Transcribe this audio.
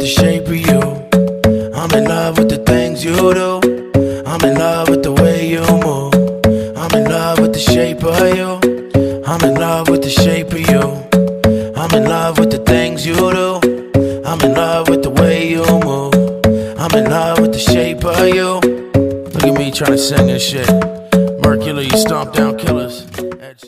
shape of you. I'm in love with the things you do. I'm in love with the way you move. I'm in love with the shape of you. I'm in love with the shape of you. I'm in love with the things you do. I'm in love with the way you move. I'm in love with the shape of you. Look at me trying to sing this shit. Mercury, you stomp down